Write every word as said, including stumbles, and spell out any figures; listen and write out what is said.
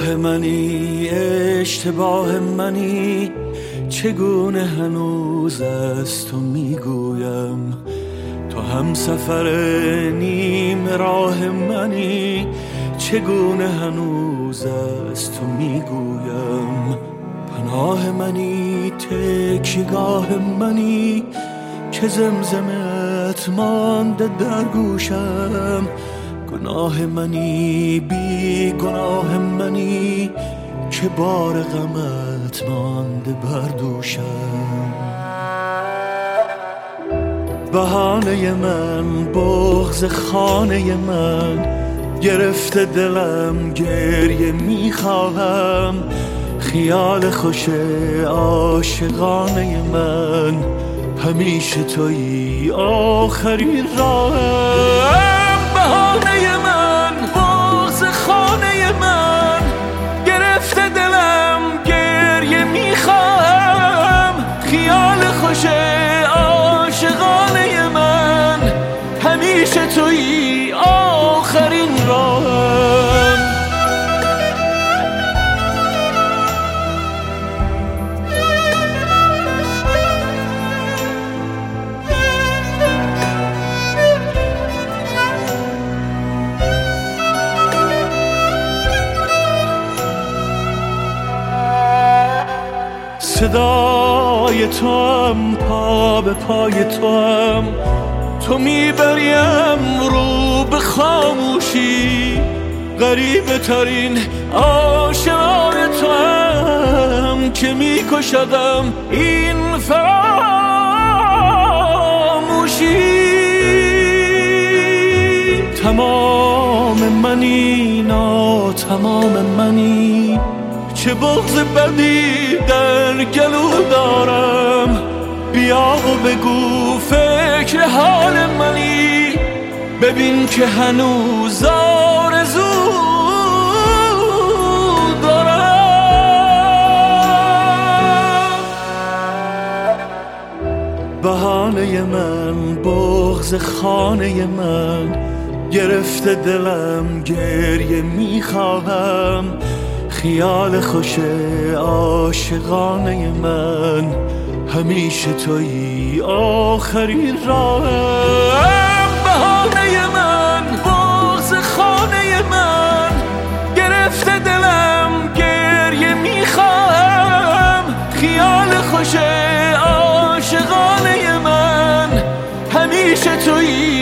راه منی، اشتباه منی، چگونه هنوز از تو میگویم. تو هم سفر نیم راه منی، چگونه هنوز از تو میگویم. پناه منی، تکیگاه منی، که زمزمت مانده در گوشم. گناه منی، بی گناه منی، که بار غمت مانده بر دوشم. بهانه من، بغض خانه من، گرفته دلم گریه میخواهم. خیال خوش عاشقانه من، همیشه تویی آخرین راهم. بهانه من، بغض خانه من، گرفته دلم گریه میخواهم. خیال خوش عاشقانه من، همیشه تویی آخرین راهم. صدای تو هم، پا به پای تو هم، تو میبریم رو به خاموشی. غریبه ترین آشنای تو هم، که میکشدم این فراموشی. تمام منی، نا تمام منی، چه بغض بدی در گلو دارم. بیا و بگو فکر حال منی، ببین که هنوز آرزو دارم. بهانه من، بغض خانه من، گرفته دلم گریه میخواهم. خیال خوش عاشقانه من، همیشه تویی آخرین راهم. بهانه من، بغض خانه من، گرفته دلم گریه میخواهم. خیال خوش عاشقانه من، همیشه تویی